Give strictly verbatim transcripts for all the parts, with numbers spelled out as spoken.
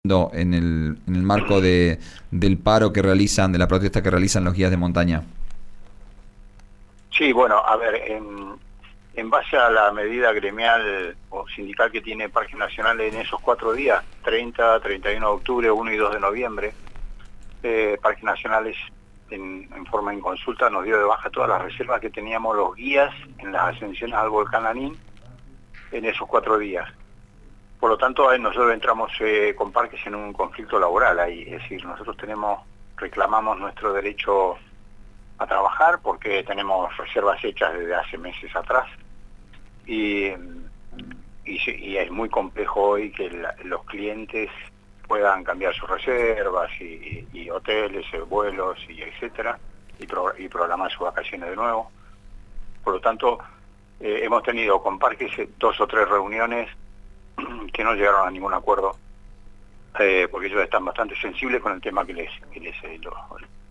en el, en el marco de, del paro que realizan, de la protesta que realizan los guías de montaña? Sí, bueno, a ver, en, en base a la medida gremial o sindical que tiene Parque Nacional en esos cuatro días, treinta, treinta y uno de octubre, uno y dos de noviembre, eh, Parque Nacional es, en, en forma de consulta nos dio de baja todas las reservas que teníamos los guías en las ascensiones al volcán Lanín en esos cuatro días. Por lo tanto, nosotros entramos eh, con Parques en un conflicto laboral ahí, es decir, nosotros tenemos, reclamamos nuestro derecho a trabajar porque tenemos reservas hechas desde hace meses atrás y, y, y es muy complejo hoy que la, los clientes puedan cambiar sus reservas y, y, y hoteles, vuelos y etcétera y, pro, y programar sus vacaciones de nuevo. Por lo tanto, eh, hemos tenido con Parques dos o tres reuniones que no llegaron a ningún acuerdo eh, porque ellos están bastante sensibles con el tema que les, que les eh, lo,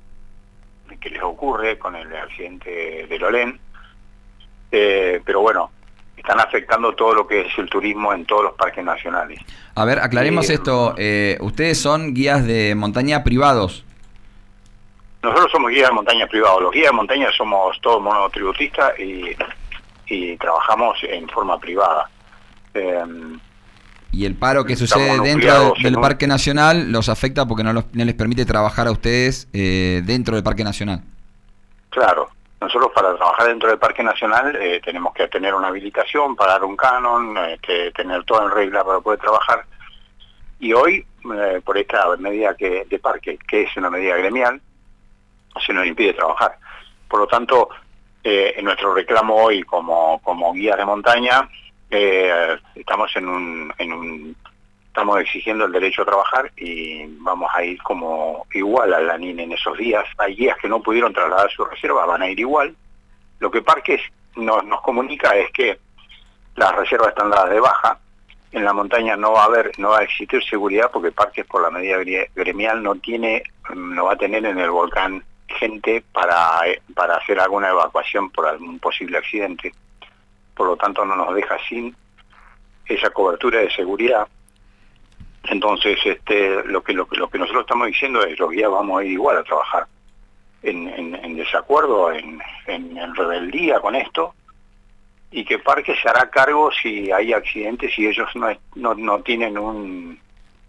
que les ocurre con el accidente del Olén, eh, pero bueno, están afectando todo lo que es el turismo en todos los parques nacionales. A ver, aclaremos eh, esto, eh, ustedes son guías de montaña privados. Nosotros somos guías de montaña privados, los guías de montaña somos todos monotributistas y, y trabajamos en forma privada. Eh, Y el paro que sucede dentro del, del Parque Nacional los afecta porque no, los, no les permite trabajar a ustedes eh, dentro del Parque Nacional. Claro, nosotros para trabajar dentro del Parque Nacional eh, tenemos que tener una habilitación, pagar un canon, eh, que tener todo en regla para poder trabajar. Y hoy, eh, por esta medida que, de parque, que es una medida gremial, se nos impide trabajar. Por lo tanto, eh, en nuestro reclamo hoy como, como guías de montaña, Eh, estamos en un, en un estamos exigiendo el derecho a trabajar y vamos a ir como igual a Lanín en esos días. Hay guías que no pudieron trasladar su reserva, van a ir igual. Lo que Parques nos, nos comunica es que las reservas están dadas de baja. En la montaña no va a haber, no va a existir seguridad porque Parques por la medida gremial no tiene, no va a tener en el volcán gente para, para hacer alguna evacuación por algún posible accidente. Por lo tanto no nos deja sin esa cobertura de seguridad. Entonces este lo que lo, lo que nosotros estamos diciendo es los guías vamos a ir igual a trabajar en, en, en desacuerdo, en, en, en rebeldía con esto, y que Parque se hará cargo si hay accidentes y ellos no, no, no tienen un,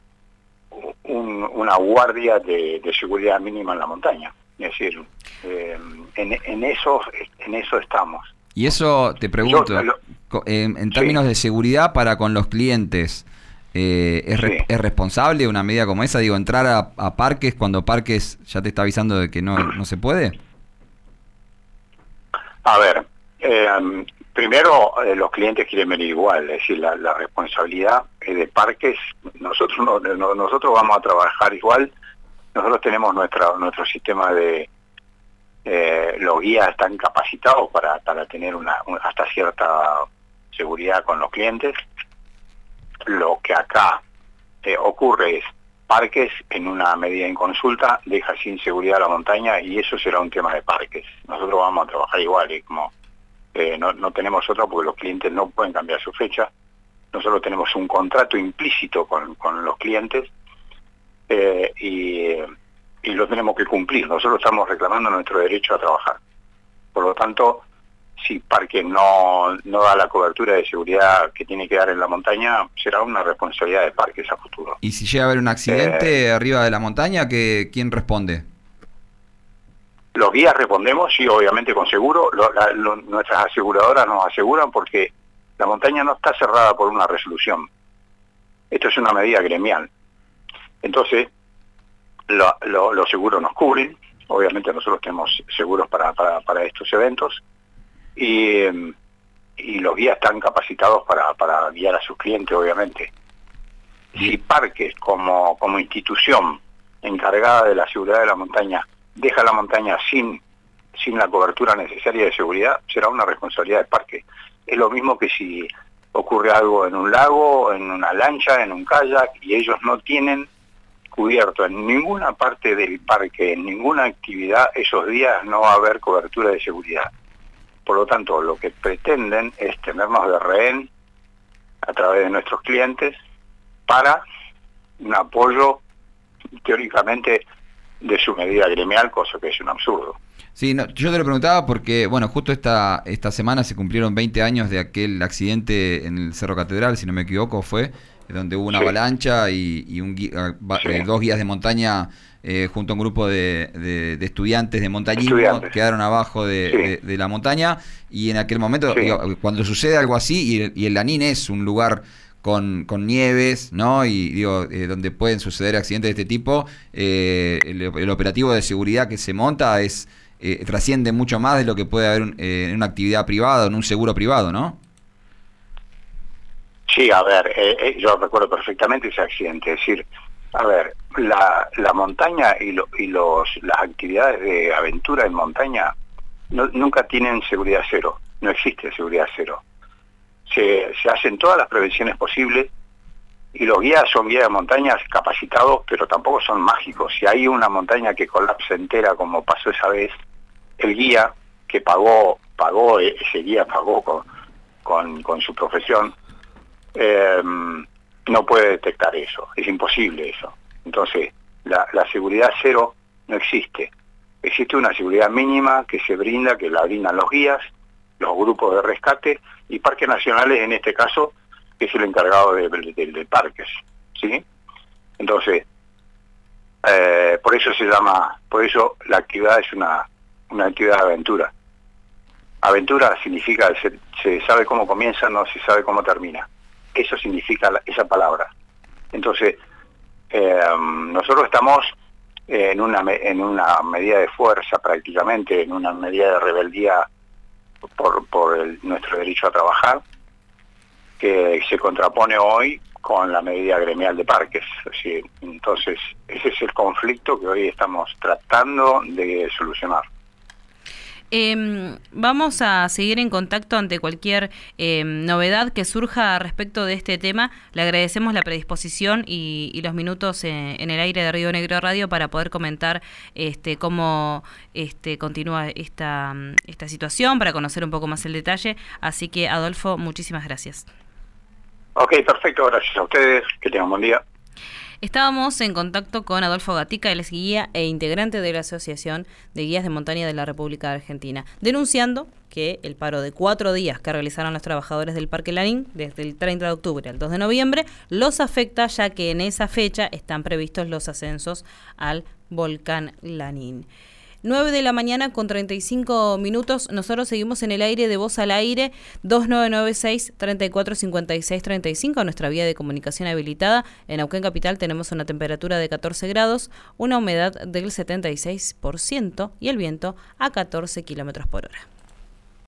un una guardia de, de seguridad mínima en la montaña. Es decir, eh, en, en eso en eso estamos. Y eso, te pregunto, Yo, lo, en, en términos sí. de seguridad para con los clientes, eh, ¿es, re, sí. ¿es responsable una medida como esa? Digo, entrar a, a Parques cuando Parques ya te está avisando de que no, no se puede. A ver, eh, primero eh, los clientes quieren venir igual, es decir, la, la responsabilidad es de Parques. Nosotros no, no, nosotros vamos a trabajar igual. Nosotros tenemos nuestra, nuestro sistema de... Eh, los guías están capacitados para, para tener una, una hasta cierta seguridad con los clientes. Lo que acá eh, ocurre es Parques en una medida en consulta deja sin seguridad la montaña y eso será un tema de Parques. Nosotros vamos a trabajar igual y como eh, no, no tenemos otra porque los clientes no pueden cambiar su fecha. Nosotros tenemos un contrato implícito con, con los clientes eh, y y lo tenemos que cumplir. Nosotros estamos reclamando nuestro derecho a trabajar. Por lo tanto, si Parque no, no da la cobertura de seguridad que tiene que dar en la montaña, será una responsabilidad de Parques a futuro. ¿Y si llega a haber un accidente eh, arriba de la montaña, ¿qué, quién responde? Los guías respondemos, sí, obviamente con seguro. Lo, la, lo, nuestras aseguradoras nos aseguran porque la montaña no está cerrada por una resolución. Esto es una medida gremial. Entonces, Lo, lo, los seguros nos cubren, obviamente nosotros tenemos seguros para, para, para estos eventos y, y los guías están capacitados para, para guiar a sus clientes, obviamente. Si Parques como, como institución encargada de la seguridad de la montaña deja la montaña sin, sin la cobertura necesaria de seguridad, será una responsabilidad de Parques. Es lo mismo que si ocurre algo en un lago, en una lancha, en un kayak y ellos no tienen cubierto en ninguna parte del parque, en ninguna actividad, esos días no va a haber cobertura de seguridad. Por lo tanto, lo que pretenden es tenernos de rehén a través de nuestros clientes para un apoyo teóricamente de su medida gremial, cosa que es un absurdo. Sí, no, yo te lo preguntaba porque, bueno, justo esta esta semana se cumplieron veinte años de aquel accidente en el Cerro Catedral, si no me equivoco, fue, donde hubo una sí. avalancha y, y un, sí. eh, dos guías de montaña eh, junto a un grupo de, de, de estudiantes de montañismo estudiantes. quedaron abajo de, sí. de, de la montaña, y en aquel momento, sí. digo, cuando sucede algo así, y el, y el Lanín es un lugar con, con nieves, ¿no? Y digo, eh, donde pueden suceder accidentes de este tipo, eh, el, el operativo de seguridad que se monta es eh, trasciende mucho más de lo que puede haber un, eh, en una actividad privada, en un seguro privado, ¿no? Sí, a ver, eh, eh, yo recuerdo perfectamente ese accidente. Es decir, a ver, la, la montaña y, lo, y los, las actividades de aventura en montaña no, nunca tienen seguridad cero, no existe seguridad cero. Se, se hacen todas las prevenciones posibles y los guías son guías de montañas capacitados, pero tampoco son mágicos. Si hay una montaña que colapsa entera, como pasó esa vez, el guía que pagó, pagó ese guía pagó con, con, con su profesión, eh, no puede detectar eso, es imposible eso. Entonces, la, la seguridad cero no existe. Existe una seguridad mínima que se brinda, que la brindan los guías, los grupos de rescate y parques nacionales, en este caso, que es el encargado de, de, de, de parques, ¿sí? Entonces, eh, por eso se llama, por eso la actividad es una, una actividad de aventura. Aventura significa, se, se sabe cómo comienza, no se sabe cómo termina. Eso significa la, esa palabra. Entonces, eh, nosotros estamos en una, en una medida de fuerza prácticamente, en una medida de rebeldía por, por el, nuestro derecho a trabajar, que se contrapone hoy con la medida gremial de parques. Así, entonces, ese es el conflicto que hoy estamos tratando de solucionar. Eh, vamos a seguir en contacto ante cualquier eh, novedad que surja respecto de este tema. Le agradecemos la predisposición y, y los minutos en, en el aire de Río Negro Radio para poder comentar este, cómo este, continúa esta, esta situación, para conocer un poco más el detalle. Así que, Adolfo, muchísimas gracias. Ok, perfecto, gracias a ustedes, que tengan un buen día. Estábamos en contacto con Adolfo Gatica, él es guía e integrante de la Asociación de Guías de Montaña de la República Argentina, denunciando que el paro de cuatro días que realizaron los trabajadores del Parque Lanín desde el treinta de octubre al dos de noviembre los afecta, ya que en esa fecha están previstos los ascensos al volcán Lanín. nueve de la mañana con treinta y cinco minutos, nosotros seguimos en el aire de Voz al Aire, dos nueve nueve seis, tres cuatro cinco seis tres cinco, nuestra vía de comunicación habilitada. En Neuquén Capital tenemos una temperatura de catorce grados, una humedad del setenta y seis por ciento y el viento a catorce kilómetros por hora.